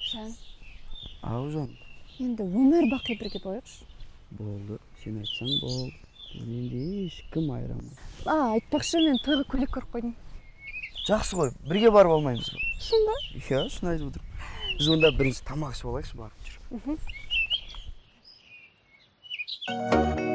Sen Aужан. енді өмір бақи бірге болайықшы. Болды. Сен айтсаң бол. Менде ешкім айырамыз. Айтпақшы, мен тойға көйлек көріп қойдым. Жақсы ғой, бірге барып алмаймыз ба? Шын ба? Иә, шын айтып отырмын. Біз онда бірінші тамақ ішіп алайықшы, барып жүр.